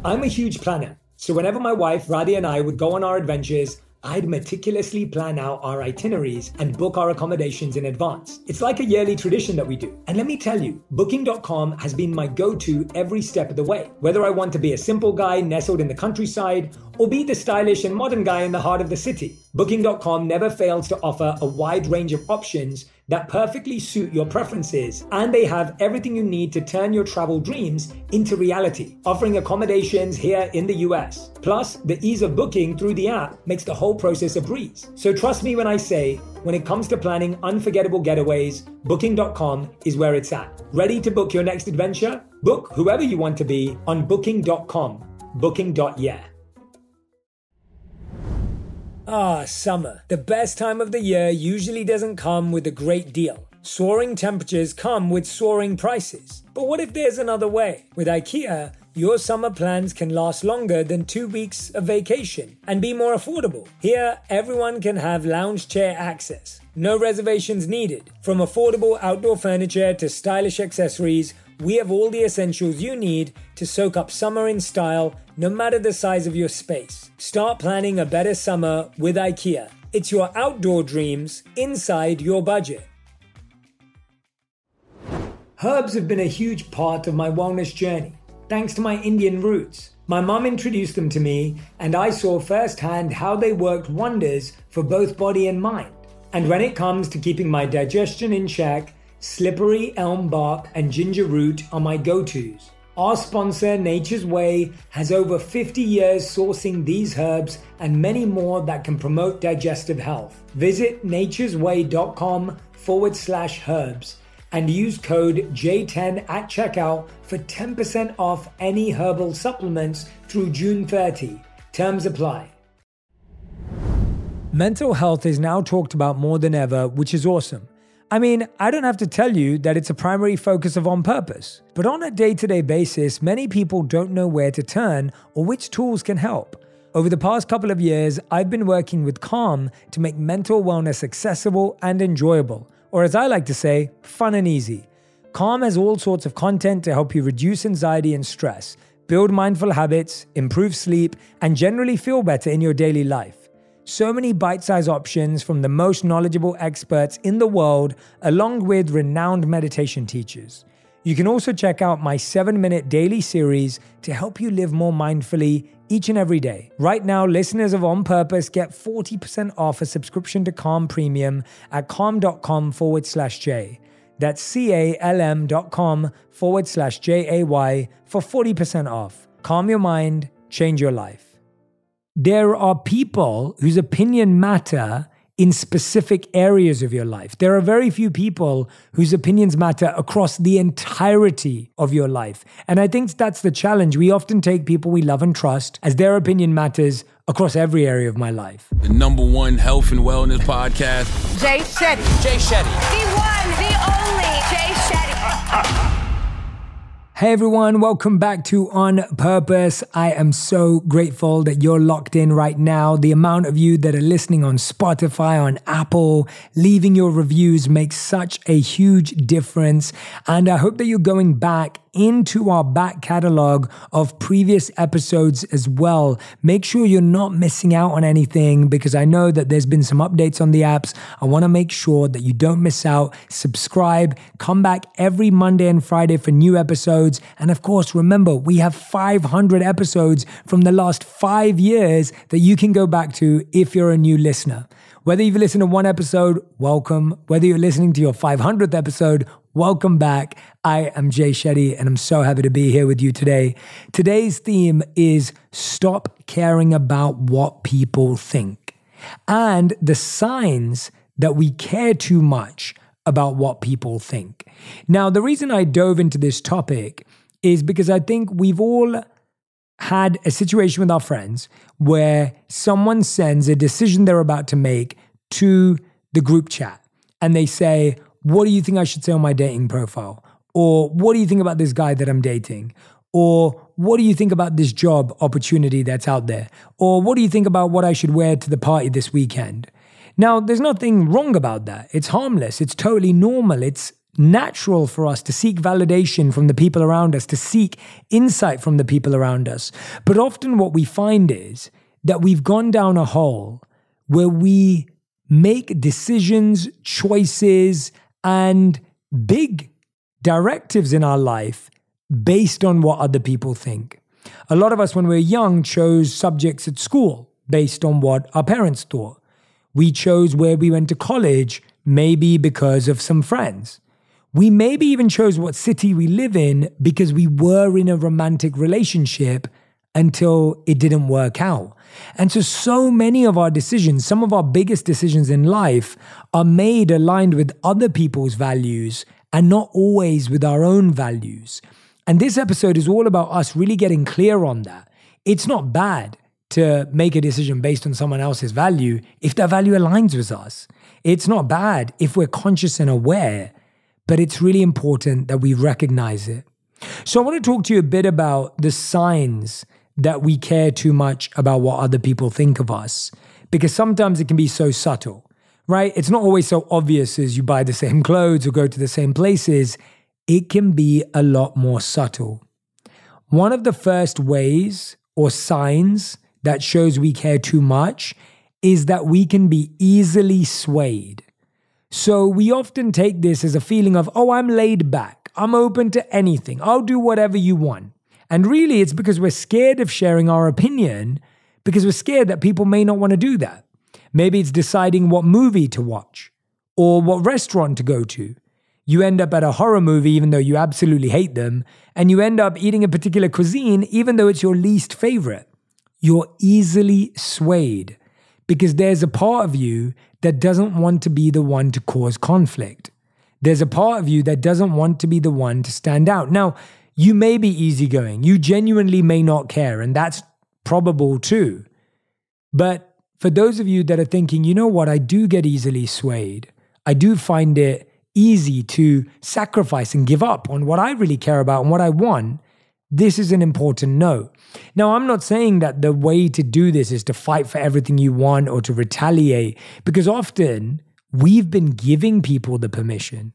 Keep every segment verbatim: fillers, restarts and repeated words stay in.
I'm a huge planner, so whenever my wife Radhi and I would go on our adventures, I'd meticulously plan out our itineraries and book our accommodations in advance. It's like a yearly tradition that we do. And let me tell you, booking dot com has been my go-to every step of the way. Whether I want to be a simple guy nestled in the countryside or be the stylish and modern guy in the heart of the city, booking dot com never fails to offer a wide range of options that perfectly suit your preferences, and they have everything you need to turn your travel dreams into reality, offering accommodations here in the U S. Plus, the ease of booking through the app makes the whole process a breeze. So trust me when I say, when it comes to planning unforgettable getaways, booking dot com is where it's at. Ready to book your next adventure? Book whoever you want to be on booking dot com. booking dot yeah. Ah, summer. The best time of the year usually doesn't come with a great deal. Soaring temperatures come with soaring prices. But what if there's another way? With IKEA, your summer plans can last longer than two weeks of vacation and be more affordable. Here, everyone can have lounge chair access. No reservations needed. From affordable outdoor furniture to stylish accessories, we have all the essentials you need to soak up summer in style, no matter the size of your space. Start planning a better summer with IKEA. It's your outdoor dreams inside your budget. Herbs have been a huge part of my wellness journey, thanks to my Indian roots. My mum introduced them to me, and I saw firsthand how they worked wonders for both body and mind. And when it comes to keeping my digestion in check, slippery elm bark and ginger root are my go-tos. Our sponsor, Nature's Way, has over fifty years sourcing these herbs and many more that can promote digestive health. Visit naturesway.com forward slash herbs and use code J ten at checkout for ten percent off any herbal supplements through June thirtieth. Terms apply. Mental health is now talked about more than ever, which is awesome. I mean, I don't have to tell you that it's a primary focus of On Purpose. But on a day-to-day basis, many people don't know where to turn or which tools can help. Over the past couple of years, I've been working with Calm to make mental wellness accessible and enjoyable, or as I like to say, fun and easy. Calm has all sorts of content to help you reduce anxiety and stress, build mindful habits, improve sleep, and generally feel better in your daily life. So many bite-sized options from the most knowledgeable experts in the world, along with renowned meditation teachers. You can also check out my seven-minute daily series to help you live more mindfully each and every day. Right now, listeners of On Purpose get forty percent off a subscription to Calm Premium at calm.com forward slash J. That's C-A-L-M dot com forward slash J-A-Y for forty percent off. Calm your mind, change your life. There are people whose opinion matter in specific areas of your life. There are very few people whose opinions matter across the entirety of your life. And I think that's the challenge. We often take people we love and trust as their opinion matters across every area of my life. The number one health and wellness podcast. Jay Shetty. Jay Shetty. The one, the only Jay Shetty. Hey everyone, welcome back to On Purpose. I am so grateful that you're locked in right now. The amount of you that are listening on Spotify, on Apple, leaving your reviews makes such a huge difference. And I hope that you're going back into our back catalog of previous episodes as well. Make sure you're not missing out on anything because I know that there's been some updates on the apps. I want to make sure that you don't miss out. Subscribe, come back every Monday and Friday for new episodes. And of course, remember, we have five hundred episodes from the last five years that you can go back to if you're a new listener. Whether you've listened to one episode, welcome. Whether you're listening to your five hundredth episode, welcome back. I am Jay Shetty, and I'm so happy to be here with you today. Today's theme is stop caring about what people think and the signs that we care too much about what people think. Now, the reason I dove into this topic is because I think we've all had a situation with our friends where someone sends a decision they're about to make to the group chat and they say, what do you think I should say on my dating profile? Or what do you think about this guy that I'm dating? Or what do you think about this job opportunity that's out there? Or what do you think about what I should wear to the party this weekend? Now, there's nothing wrong about that. It's harmless. It's totally normal. It's natural for us to seek validation from the people around us, to seek insight from the people around us. But often what we find is that we've gone down a hole where we make decisions, choices, and big directives in our life based on what other people think. A lot of us, when we were young, chose subjects at school based on what our parents thought. We chose where we went to college, maybe because of some friends. We maybe even chose what city we live in because we were in a romantic relationship until it didn't work out. And so, so many of our decisions, some of our biggest decisions in life are made aligned with other people's values and not always with our own values. And this episode is all about us really getting clear on that. It's not bad to make a decision based on someone else's value if that value aligns with us. It's not bad if we're conscious and aware, but it's really important that we recognize it. So I want to talk to you a bit about the signs that we care too much about what other people think of us, because sometimes it can be so subtle, right? It's not always so obvious as you buy the same clothes or go to the same places. It can be a lot more subtle. One of the first ways or signs that shows we care too much is that we can be easily swayed. So we often take this as a feeling of, oh, I'm laid back. I'm open to anything. I'll do whatever you want. And really, it's because we're scared of sharing our opinion because we're scared that people may not want to do that. Maybe it's deciding what movie to watch or what restaurant to go to. You end up at a horror movie even though you absolutely hate them, and you end up eating a particular cuisine even though it's your least favorite. You're easily swayed because there's a part of you that doesn't want to be the one to cause conflict. There's a part of you that doesn't want to be the one to stand out. Now, you may be easygoing. You genuinely may not care, and that's probable too. But for those of you that are thinking, you know what, I do get easily swayed. I do find it easy to sacrifice and give up on what I really care about and what I want. This is an important note. Now, I'm not saying that the way to do this is to fight for everything you want or to retaliate, because often we've been giving people the permission.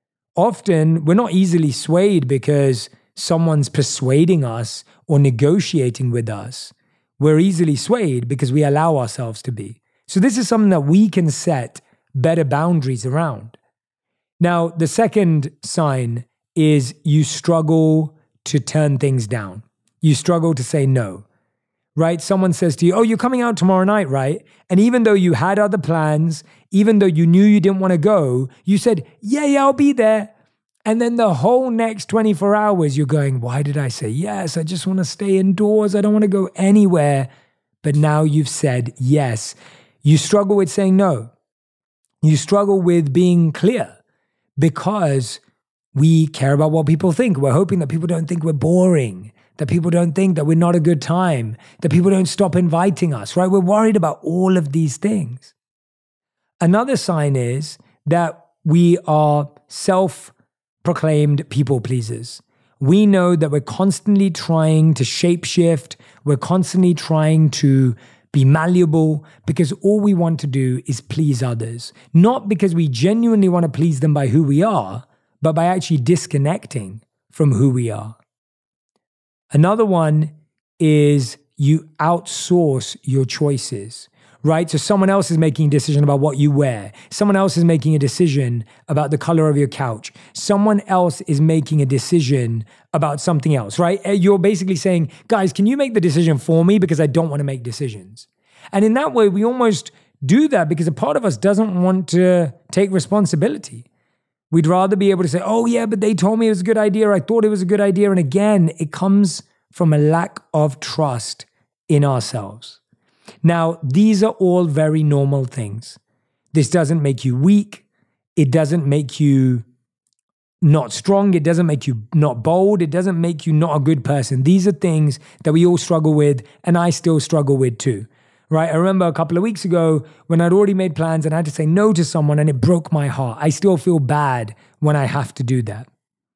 Often we're not easily swayed because someone's persuading us or negotiating with us. We're easily swayed because we allow ourselves to be. So this is something that we can set better boundaries around. Now, the second sign is you struggle to turn things down. You struggle to say no, right? Someone says to you, oh, you're coming out tomorrow night, right? And even though you had other plans, even though you knew you didn't want to go, you said, yeah, yeah, I'll be there. And then the whole next twenty-four hours, you're going, why did I say yes? I just want to stay indoors. I don't want to go anywhere. But now you've said yes. You struggle with saying no. You struggle with being clear because we care about what people think. We're hoping that people don't think we're boring, that people don't think that we're not a good time, that people don't stop inviting us, right? We're worried about all of these things. Another sign is that we are self-proclaimed people pleasers. We know that we're constantly trying to shapeshift. We're constantly trying to be malleable because all we want to do is please others. Not because we genuinely want to please them by who we are, but by actually disconnecting from who we are. Another one is you outsource your choices, right? So someone else is making a decision about what you wear. Someone else is making a decision about the color of your couch. Someone else is making a decision about something else, right? You're basically saying, guys, can you make the decision for me because I don't want to make decisions? And in that way, we almost do that because a part of us doesn't want to take responsibility. We'd rather be able to say, oh yeah, but they told me it was a good idea. I thought it was a good idea. And again, it comes from a lack of trust in ourselves. Now, these are all very normal things. This doesn't make you weak. It doesn't make you not strong. It doesn't make you not bold. It doesn't make you not a good person. These are things that we all struggle with, and I still struggle with too. Right? I remember a couple of weeks ago when I'd already made plans and I had to say no to someone and it broke my heart. I still feel bad when I have to do that.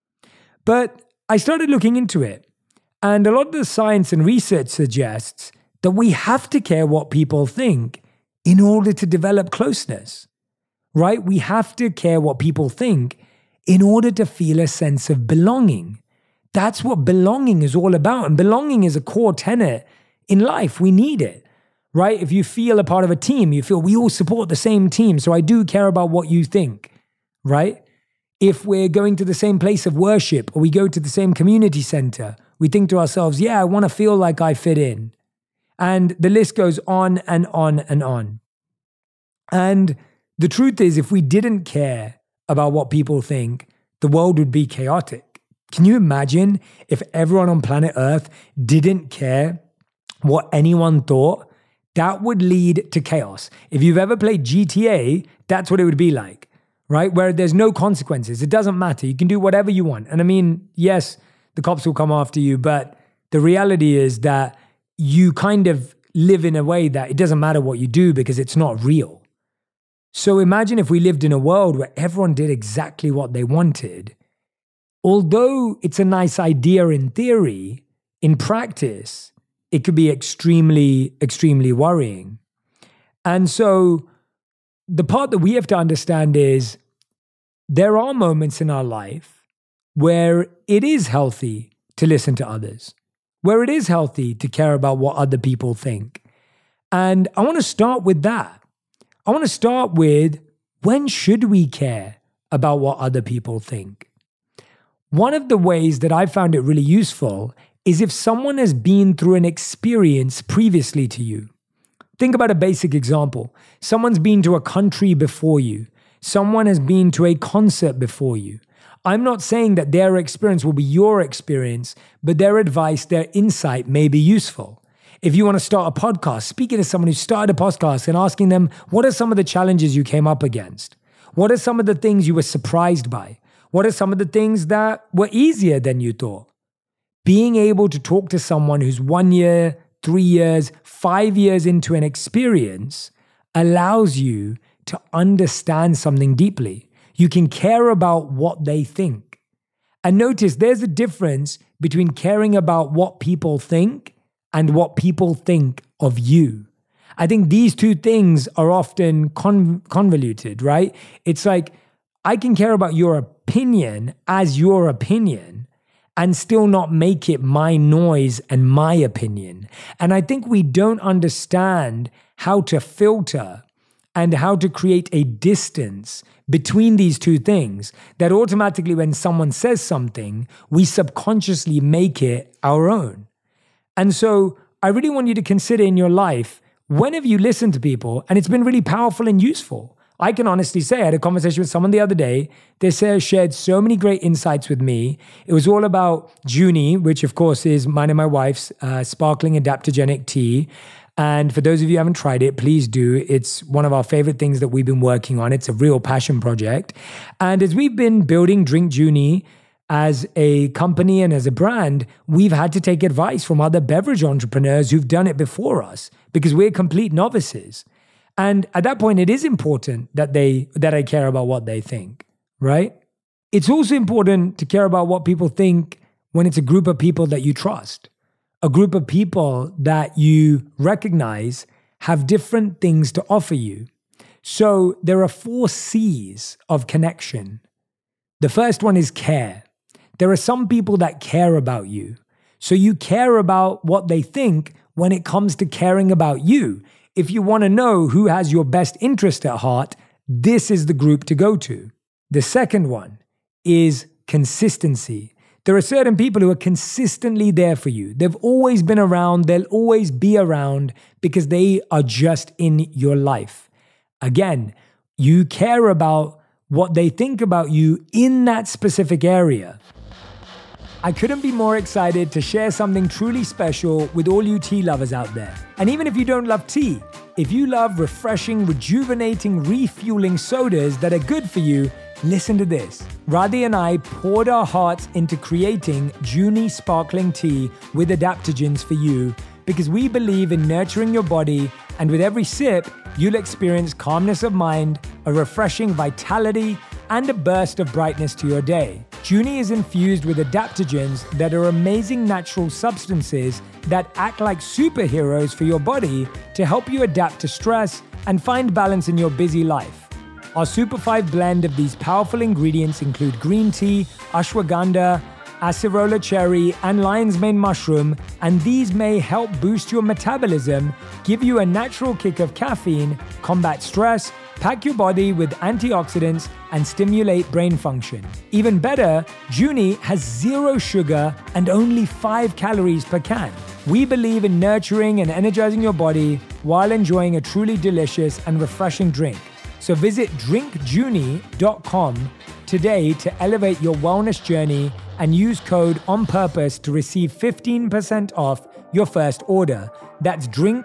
But I started looking into it. And a lot of the science and research suggests that we have to care what people think in order to develop closeness. Right? We have to care what people think in order to feel a sense of belonging. That's what belonging is all about. And belonging is a core tenet in life. We need it, right? If you feel a part of a team, you feel we all support the same team. So I do care about what you think, right? If we're going to the same place of worship or we go to the same community center, we think to ourselves, yeah, I want to feel like I fit in. And the list goes on and on and on. And the truth is, if we didn't care about what people think, the world would be chaotic. Can you imagine if everyone on planet Earth didn't care what anyone thought? That would lead to chaos. If you've ever played G T A, that's what it would be like, right? Where there's no consequences. It doesn't matter. You can do whatever you want. And I mean, yes, the cops will come after you, but the reality is that you kind of live in a way that it doesn't matter what you do because it's not real. So imagine if we lived in a world where everyone did exactly what they wanted. Although it's a nice idea in theory, in practice, it could be extremely, extremely worrying. And so the part that we have to understand is there are moments in our life where it is healthy to listen to others, where it is healthy to care about what other people think. And I want to start with that. I want to start with, when should we care about what other people think? One of the ways that I found it really useful is if someone has been through an experience previously to you. Think about a basic example. Someone's been to a country before you. Someone has been to a concert before you. I'm not saying that their experience will be your experience, but their advice, their insight may be useful. If you want to start a podcast, speaking to someone who started a podcast and asking them, what are some of the challenges you came up against? What are some of the things you were surprised by? What are some of the things that were easier than you thought? Being able to talk to someone who's one year, three years, five years into an experience allows you to understand something deeply. You can care about what they think. And notice there's a difference between caring about what people think and what people think of you. I think these two things are often con- convoluted, right? It's like, I can care about your opinion as your opinion and still not make it my noise and my opinion. And I think we don't understand how to filter and how to create a distance between these two things, that automatically when someone says something, we subconsciously make it our own. And so I really want you to consider in your life, when have you listened to people and it's been really powerful and useful? I can honestly say I had a conversation with someone the other day. They shared so many great insights with me. It was all about Junie, which of course is mine and my wife's uh, sparkling adaptogenic tea. And for those of you who haven't tried it, please do. It's one of our favorite things that we've been working on. It's a real passion project. And as we've been building Drink Junie as a company and as a brand, we've had to take advice from other beverage entrepreneurs who've done it before us because we're complete novices. And at that point, it is important that they that I care about what they think, right? It's also important to care about what people think when it's a group of people that you trust, a group of people that you recognize have different things to offer you. So there are four C's of connection. The first one is care. There are some people that care about you. So you care about what they think when it comes to caring about you. If you want to know who has your best interest at heart, this is the group to go to. The second one is consistency. There are certain people who are consistently there for you. They've always been around. They'll always be around because they are just in your life. Again, you care about what they think about you in that specific area. I couldn't be more excited to share something truly special with all you tea lovers out there. And even if you don't love tea, if you love refreshing, rejuvenating, refueling sodas that are good for you, listen to this. Radhi and I poured our hearts into creating Junie sparkling tea with adaptogens for you because we believe in nurturing your body, and with every sip, you'll experience calmness of mind, a refreshing vitality, and a burst of brightness to your day. Junie is infused with adaptogens that are amazing natural substances that act like superheroes for your body to help you adapt to stress and find balance in your busy life. Our Super five blend of these powerful ingredients include green tea, ashwagandha, acerola cherry, and lion's mane mushroom, and these may help boost your metabolism, give you a natural kick of caffeine, combat stress, pack your body with antioxidants, and stimulate brain function. Even better, Juni has zero sugar and only five calories per can. We believe in nurturing and energizing your body while enjoying a truly delicious and refreshing drink. So visit drink juni dot com today to elevate your wellness journey and use code ONPURPOSE to receive fifteen percent off your first order. That's drink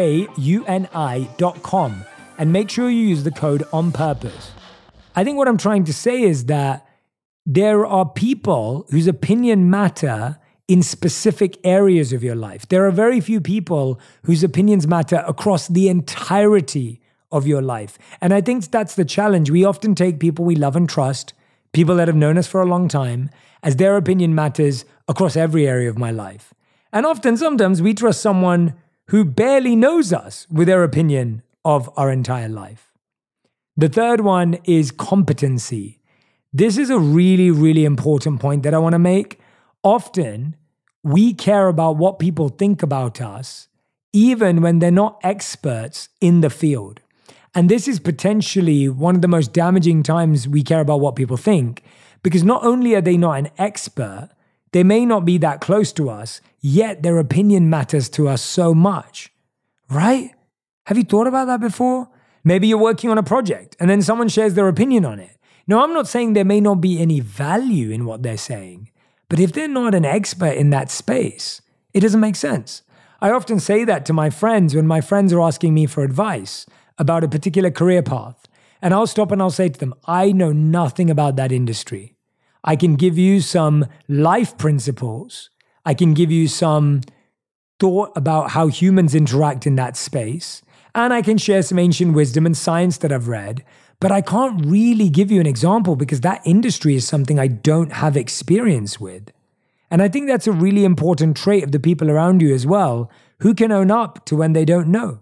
juni dot com, and make sure you use the code ONPURPOSE. I think what I'm trying to say is that there are people whose opinion matter in specific areas of your life. There are very few people whose opinions matter across the entirety of your life. And I think that's the challenge. We often take people we love and trust, people that have known us for a long time, as their opinion matters across every area of my life. And often, sometimes we trust someone who barely knows us with their opinion of our entire life. The third one is competency. This is a really, really important point that I want to make. Often, we care about what people think about us, even when they're not experts in the field. And this is potentially one of the most damaging times we care about what people think, because not only are they not an expert, they may not be that close to us, yet their opinion matters to us so much, right? Have you thought about that before? Maybe you're working on a project and then someone shares their opinion on it. Now, I'm not saying there may not be any value in what they're saying, but if they're not an expert in that space, it doesn't make sense. I often say that to my friends when my friends are asking me for advice about a particular career path. And I'll stop and I'll say to them, I know nothing about that industry. I can give you some life principles. I can give you some thought about how humans interact in that space. And I can share some ancient wisdom and science that I've read. But I can't really give you an example because that industry is something I don't have experience with. And I think that's a really important trait of the people around you as well, who can own up to when they don't know.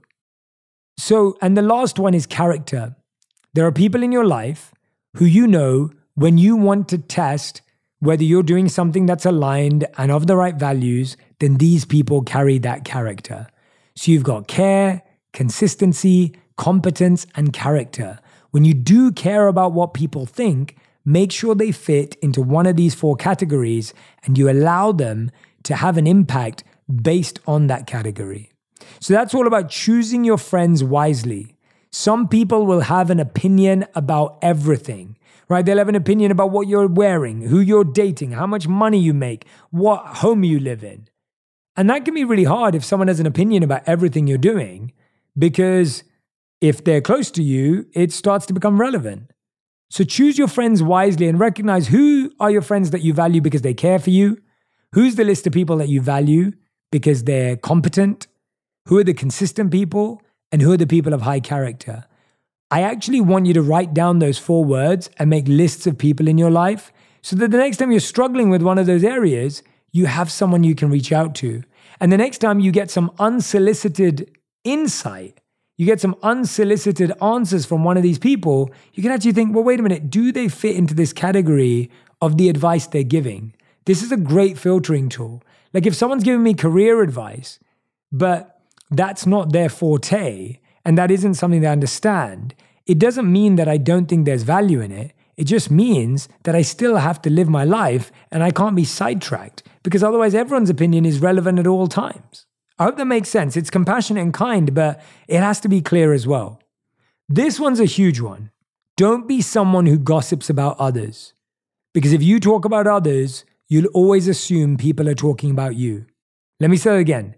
So, and the last one is character. There are people in your life who you know when you want to test whether you're doing something that's aligned and of the right values, then these people carry that character. So you've got care, consistency, competence, and character. When you do care about what people think, make sure they fit into one of these four categories and you allow them to have an impact based on that category. So that's all about choosing your friends wisely. Some people will have an opinion about everything, right? They'll have an opinion about what you're wearing, who you're dating, how much money you make, what home you live in. And that can be really hard if someone has an opinion about everything you're doing, because if they're close to you, it starts to become relevant. So choose your friends wisely and recognize who are your friends that you value because they care for you, who's the list of people that you value because they're competent, who are the consistent people, and who are the people of high character. I actually want you to write down those four words and make lists of people in your life so that the next time you're struggling with one of those areas, you have someone you can reach out to. And the next time you get some unsolicited insight, you get some unsolicited answers from one of these people, you can actually think, well, wait a minute, do they fit into this category of the advice they're giving? This is a great filtering tool. Like if someone's giving me career advice, but that's not their forte, and that isn't something they understand, it doesn't mean that I don't think there's value in it. It just means that I still have to live my life and I can't be sidetracked, because otherwise everyone's opinion is relevant at all times. I hope that makes sense. It's compassionate and kind, but it has to be clear as well. This one's a huge one. Don't be someone who gossips about others, because if you talk about others, you'll always assume people are talking about you. Let me say it again.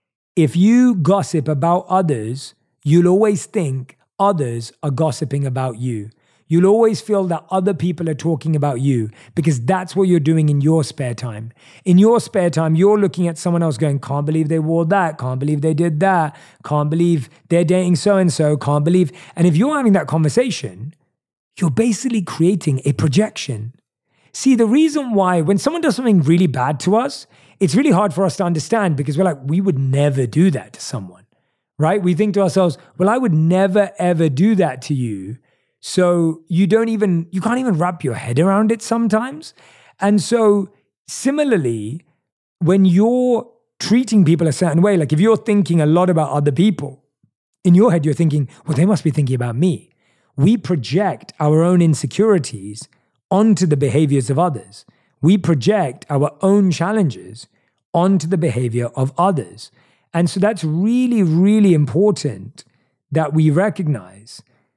If you gossip about others, you'll always think others are gossiping about you. You'll always feel that other people are talking about you because that's what you're doing in your spare time. In your spare time, you're looking at someone else going, can't believe they wore that, can't believe they did that, can't believe they're dating so-and-so, can't believe. And if you're having that conversation, you're basically creating a projection. See, the reason why when someone does something really bad to us, it's really hard for us to understand because we're like, we would never do that to someone, right? We think to ourselves, well, I would never, ever do that to you. So you don't even, you can't even wrap your head around it sometimes. And so similarly, when you're treating people a certain way, like if you're thinking a lot about other people, in your head you're thinking, well, they must be thinking about me. We project our own insecurities onto the behaviors of others. We project our own challenges onto the behavior of others. And so that's really, really important that we recognize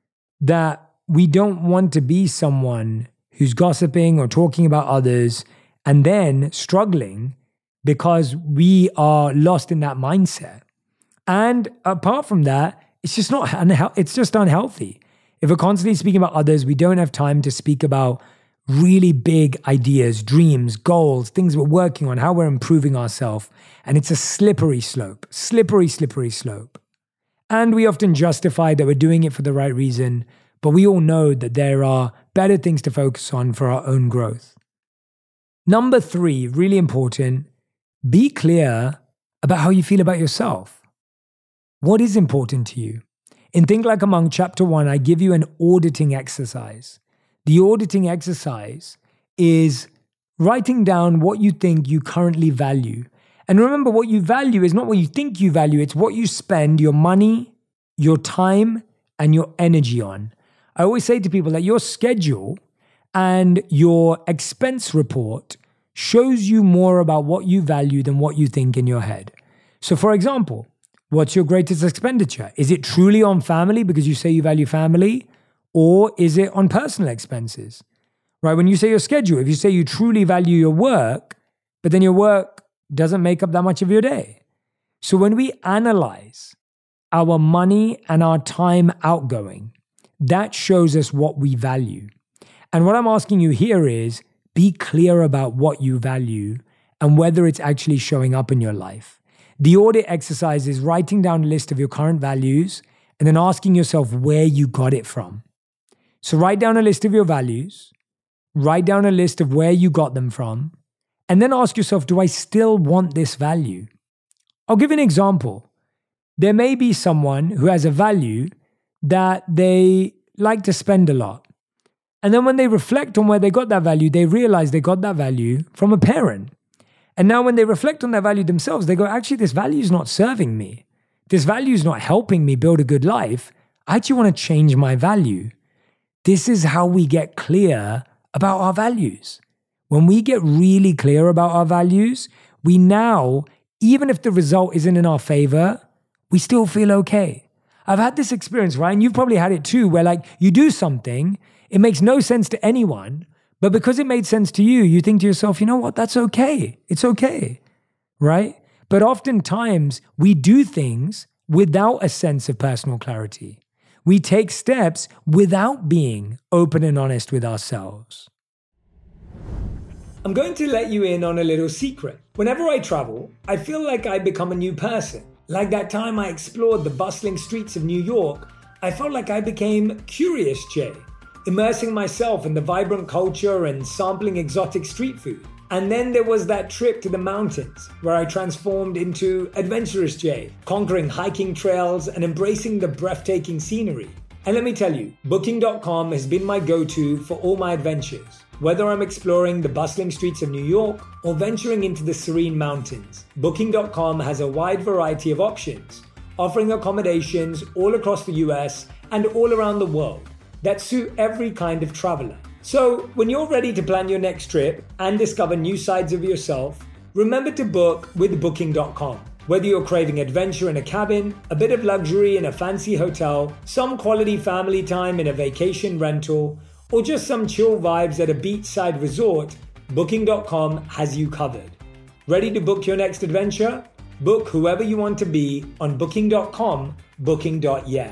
that we don't want to be someone who's gossiping or talking about others and then struggling because we are lost in that mindset. And apart from that, it's just not unhe- it's just unhealthy. If we're constantly speaking about others, we don't have time to speak about really big ideas, dreams, goals, things we're working on, how we're improving ourselves. And it's a slippery slope, slippery, slippery slope. And we often justify that we're doing it for the right reason, but we all know that there are better things to focus on for our own growth. Number three, really important, be clear about how you feel about yourself. What is important to you? In Think Like a Monk, chapter one, I give you an auditing exercise. The auditing exercise is writing down what you think you currently value. And remember, what you value is not what you think you value, it's what you spend your money, your time, and your energy on. I always say to people that your schedule and your expense report shows you more about what you value than what you think in your head. So for example, what's your greatest expenditure? Is it truly on family because you say you value family? Or is it on personal expenses? Right? When you say your schedule, if you say you truly value your work, but then your work doesn't make up that much of your day. So when we analyze our money and our time outgoing, that shows us what we value. And what I'm asking you here is be clear about what you value and whether it's actually showing up in your life. The audit exercise is writing down a list of your current values and then asking yourself where you got it from. So write down a list of your values, write down a list of where you got them from, and then ask yourself, do I still want this value? I'll give you an example. There may be someone who has a value that they like to spend a lot. And then when they reflect on where they got that value, they realize they got that value from a parent. And now when they reflect on that value themselves, they go, actually, this value is not serving me. This value is not helping me build a good life. I actually want to change my value. This is how we get clear about our values. When we get really clear about our values, we now, even if the result isn't in our favor, we still feel okay. I've had this experience, right? And you've probably had it too, where like you do something, it makes no sense to anyone, but because it made sense to you, you think to yourself, you know what, that's okay. It's okay, right? But oftentimes we do things without a sense of personal clarity. We take steps without being open and honest with ourselves. I'm going to let you in on a little secret. Whenever I travel, I feel like I become a new person. Like that time I explored the bustling streets of New York, I felt like I became Curious Jay, immersing myself in the vibrant culture and sampling exotic street food. And then there was that trip to the mountains where I transformed into Adventurous Jay, conquering hiking trails and embracing the breathtaking scenery. And let me tell you, Booking dot com has been my go-to for all my adventures. Whether I'm exploring the bustling streets of New York or venturing into the serene mountains, Booking dot com has a wide variety of options, offering accommodations all across the U S and all around the world that suit every kind of traveler. So when you're ready to plan your next trip and discover new sides of yourself, remember to book with Booking dot com. Whether you're craving adventure in a cabin, a bit of luxury in a fancy hotel, some quality family time in a vacation rental, or just some chill vibes at a beachside resort, Booking dot com has you covered. Ready to book your next adventure? Book whoever you want to be on Booking dot com, booking dot yeah.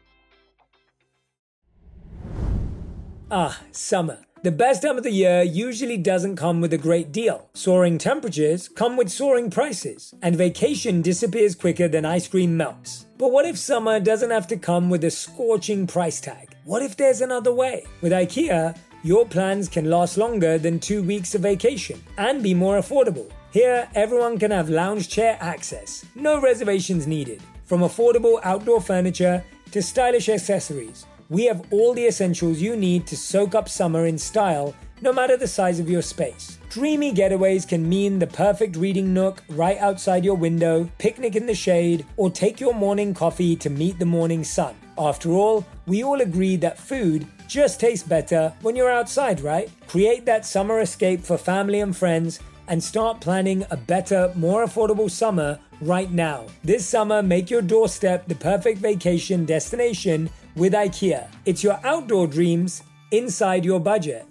Ah, summer. The best time of the year usually doesn't come with a great deal. Soaring temperatures come with soaring prices, and vacation disappears quicker than ice cream melts. But what if summer doesn't have to come with a scorching price tag? What if there's another way? With IKEA, your plans can last longer than two weeks of vacation and be more affordable. Here, everyone can have lounge chair access, no reservations needed. From affordable outdoor furniture to stylish accessories, we have all the essentials you need to soak up summer in style, no matter the size of your space. Dreamy getaways can mean the perfect reading nook right outside your window, picnic in the shade, or take your morning coffee to meet the morning sun. After all, we all agree that food just tastes better when you're outside, right? Create that summer escape for family and friends and start planning a better, more affordable summer right now. This summer, make your doorstep the perfect vacation destination with IKEA. It's your outdoor dreams inside your budget.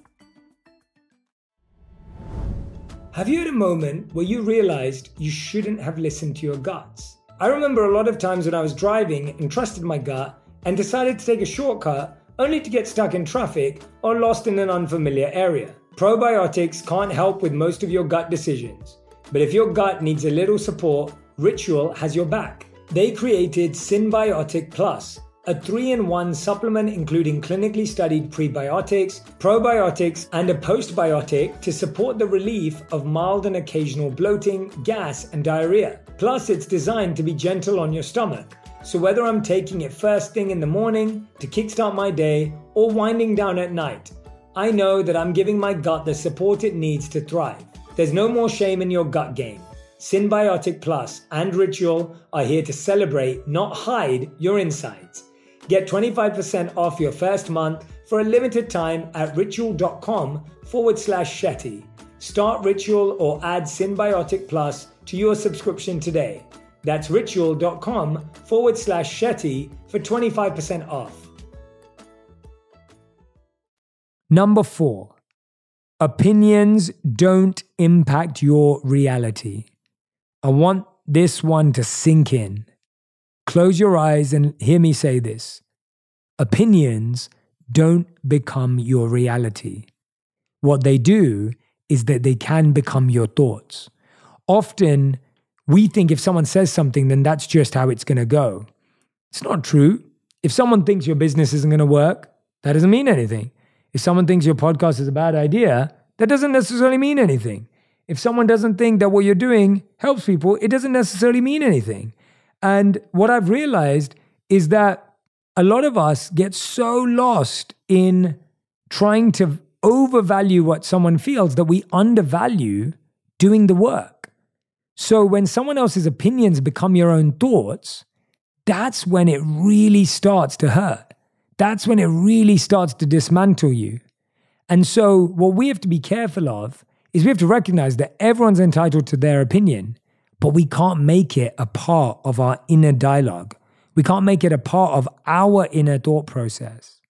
Have you had a moment where you realized you shouldn't have listened to your guts? I remember a lot of times when I was driving and trusted my gut and decided to take a shortcut only to get stuck in traffic or lost in an unfamiliar area. Probiotics can't help with most of your gut decisions, but if your gut needs a little support, Ritual has your back. They created Synbiotic Plus, a three in one supplement including clinically studied prebiotics, probiotics, and a postbiotic to support the relief of mild and occasional bloating, gas, and diarrhea. Plus, it's designed to be gentle on your stomach. So whether I'm taking it first thing in the morning to kickstart my day or winding down at night, I know that I'm giving my gut the support it needs to thrive. There's no more shame in your gut game. Synbiotic Plus and Ritual are here to celebrate, not hide, your insides. Get twenty-five percent off your first month for a limited time at ritual.com forward slash Shetty. Start Ritual or add Synbiotic Plus to your subscription today. That's ritual.com forward slash Shetty for twenty-five percent off. Number four, opinions don't impact your reality. I want this one to sink in. Close your eyes and hear me say this. Opinions don't become your reality. What they do is that they can become your thoughts. Often, we think if someone says something, then that's just how it's going to go. It's not true. If someone thinks your business isn't going to work, that doesn't mean anything. If someone thinks your podcast is a bad idea, that doesn't necessarily mean anything. If someone doesn't think that what you're doing helps people, it doesn't necessarily mean anything. And what I've realized is that a lot of us get so lost in trying to overvalue what someone feels that we undervalue doing the work. So when someone else's opinions become your own thoughts, that's when it really starts to hurt. That's when it really starts to dismantle you. And so what we have to be careful of is we have to recognize that everyone's entitled to their opinion, but we can't make it a part of our inner dialogue. We can't make it a part of our inner thought process.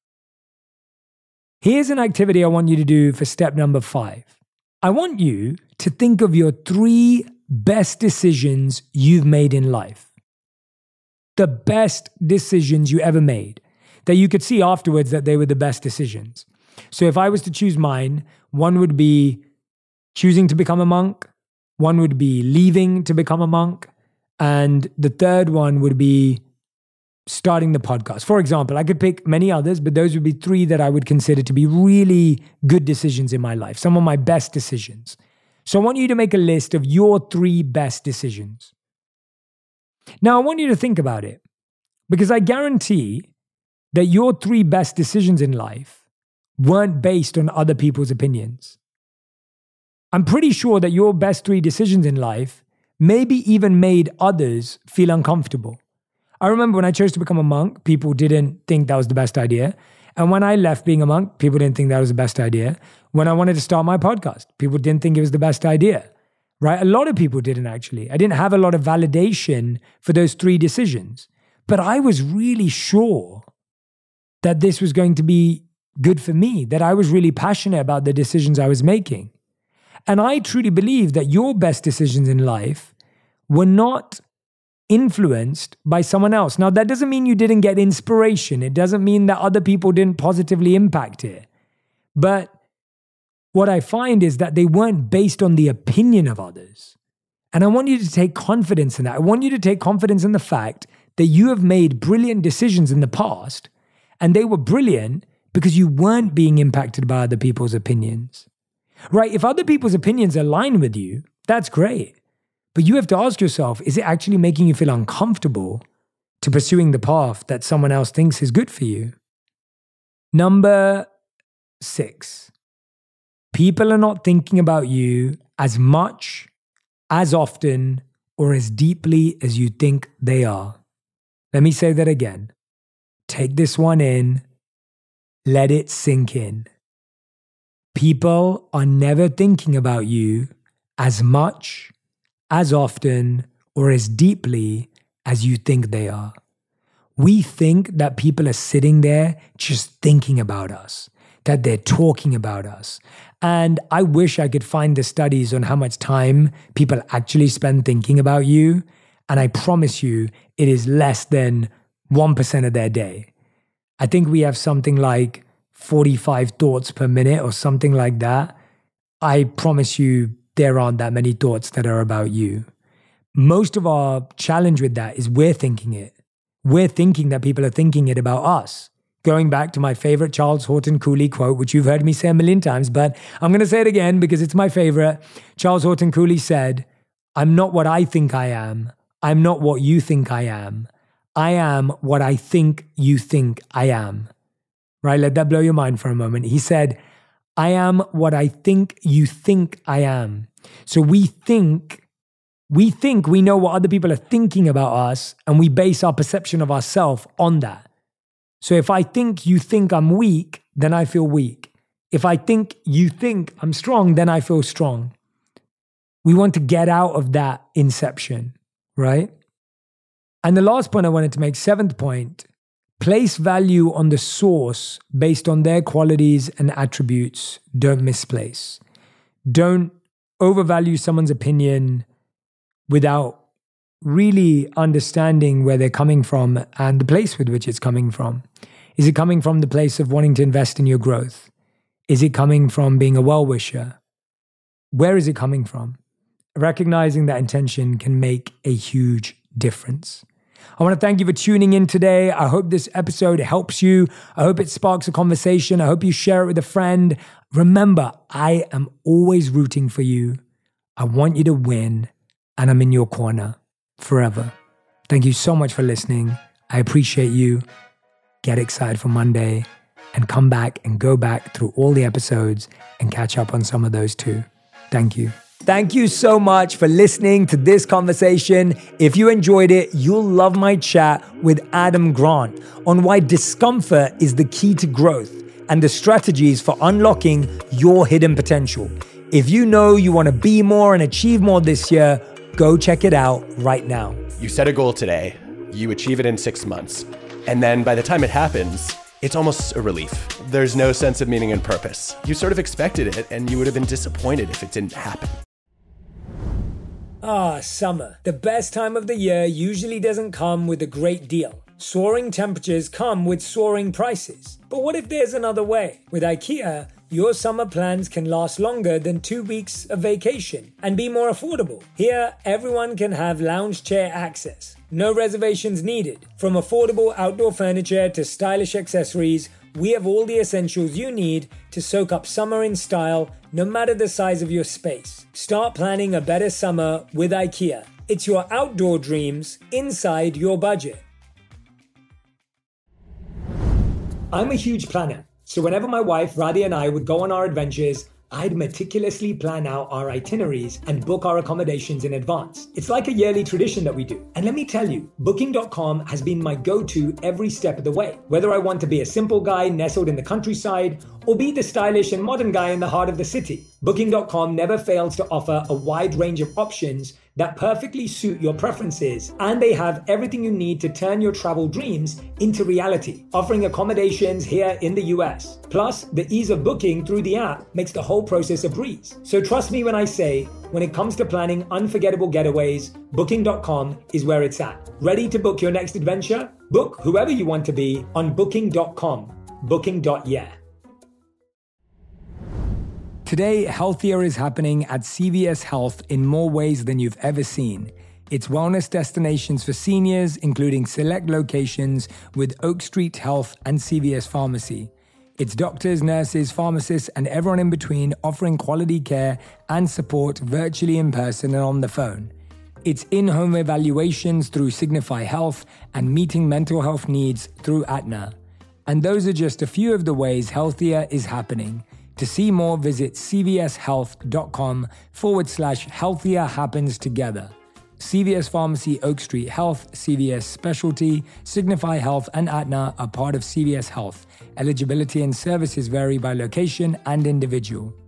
Here's an activity I want you to do for step number five. I want you to think of your three best decisions you've made in life. The best decisions you ever made, that you could see afterwards that they were the best decisions. So if I was to choose mine, one would be choosing to become a monk, one would be leaving to become a monk, and the third one would be starting the podcast. For example, I could pick many others, but those would be three that I would consider to be really good decisions in my life, some of my best decisions. So I want you to make a list of your three best decisions. Now, I want you to think about it, because I guarantee that your three best decisions in life weren't based on other people's opinions. I'm pretty sure that your best three decisions in life maybe even made others feel uncomfortable. I remember when I chose to become a monk, people didn't think that was the best idea. And when I left being a monk, people didn't think that was the best idea. When I wanted to start my podcast, people didn't think it was the best idea, right? A lot of people didn't actually. I didn't have a lot of validation for those three decisions. But I was really sure that this was going to be good for me, that I was really passionate about the decisions I was making. And I truly believe that your best decisions in life were not influenced by someone else. Now, that doesn't mean you didn't get inspiration. It doesn't mean that other people didn't positively impact it. But what I find is that they weren't based on the opinion of others. And I want you to take confidence in that. I want you to take confidence in the fact that you have made brilliant decisions in the past, and they were brilliant because you weren't being impacted by other people's opinions. Right? If other people's opinions align with you, that's great. But you have to ask yourself, is it actually making you feel uncomfortable to pursuing the path that someone else thinks is good for you? Number six, people are not thinking about you as much, as often, or as deeply as you think they are. Let me say that again. Take this one in. Let it sink in. People are never thinking about you as much, as often, or as deeply as you think they are. We think that people are sitting there just thinking about us, that they're talking about us. And I wish I could find the studies on how much time people actually spend thinking about you. And I promise you, it is less than one percent of their day. I think we have something like forty-five thoughts per minute or something like that. I promise you, there aren't that many thoughts that are about you. Most of our challenge with that is we're thinking it. We're thinking that people are thinking it about us. Going back to my favorite Charles Horton Cooley quote, which you've heard me say a million times, but I'm going to say it again because it's my favorite. Charles Horton Cooley said, "I'm not what I think I am. I'm not what you think I am. I am what I think you think I am." Right? Let that blow your mind for a moment. He said, "I am what I think you think I am." So we think, we think we know what other people are thinking about us, and we base our perception of ourselves on that. So if I think you think I'm weak, then I feel weak. If I think you think I'm strong, then I feel strong. We want to get out of that inception, right? And the last point I wanted to make, seventh point, place value on the source based on their qualities and attributes. Don't misplace. Don't overvalue someone's opinion without really understanding where they're coming from and the place with which it's coming from. Is it coming from the place of wanting to invest in your growth? Is it coming from being a well-wisher? Where is it coming from? Recognizing that intention can make a huge difference. I want to thank you for tuning in today. I hope this episode helps you. I hope it sparks a conversation. I hope you share it with a friend. Remember, I am always rooting for you. I want you to win, and I'm in your corner forever. Thank you so much for listening. I appreciate you. Get excited for Monday and come back and go back through all the episodes and catch up on some of those too. Thank you. Thank you so much for listening to this conversation. If you enjoyed it, you'll love my chat with Adam Grant on why discomfort is the key to growth and the strategies for unlocking your hidden potential. If you know you want to be more and achieve more this year, go check it out right now. You set a goal today, you achieve it in six months, and then by the time it happens, it's almost a relief. There's no sense of meaning and purpose. You sort of expected it, and you would have been disappointed if it didn't happen. Ah, summer. The best time of the year usually doesn't come with a great deal. Soaring temperatures come with soaring prices. But what if there's another way? With IKEA, your summer plans can last longer than two weeks of vacation and be more affordable. Here, everyone can have lounge chair access. No reservations needed. From affordable outdoor furniture to stylish accessories, we have all the essentials you need to soak up summer in style, no matter the size of your space. Start planning a better summer with IKEA. It's your outdoor dreams inside your budget. I'm a huge planner, so whenever my wife Radhi and I would go on our adventures, I'd meticulously plan out our itineraries and book our accommodations in advance. It's like a yearly tradition that we do. And let me tell you, booking dot com has been my go-to every step of the way. Whether I want to be a simple guy nestled in the countryside or be the stylish and modern guy in the heart of the city, booking dot com never fails to offer a wide range of options that perfectly suit your preferences, and they have everything you need to turn your travel dreams into reality, offering accommodations here in the U S. Plus, the ease of booking through the app makes the whole process a breeze. So trust me when I say, when it comes to planning unforgettable getaways, booking dot com is where it's at. Ready to book your next adventure? Book whoever you want to be on booking dot com. booking dot yeah. Today, healthier is happening at C V S Health in more ways than you've ever seen. It's wellness destinations for seniors, including select locations with Oak Street Health and C V S Pharmacy. It's doctors, nurses, pharmacists, and everyone in between offering quality care and support virtually, in person, and on the phone. It's in-home evaluations through Signify Health and meeting mental health needs through Aetna. And those are just a few of the ways healthier is happening. To see more, visit cvshealth.com forward slash healthier happens together. C V S Pharmacy, Oak Street Health, C V S Specialty, Signify Health, and Aetna are part of C V S Health. Eligibility and services vary by location and individual.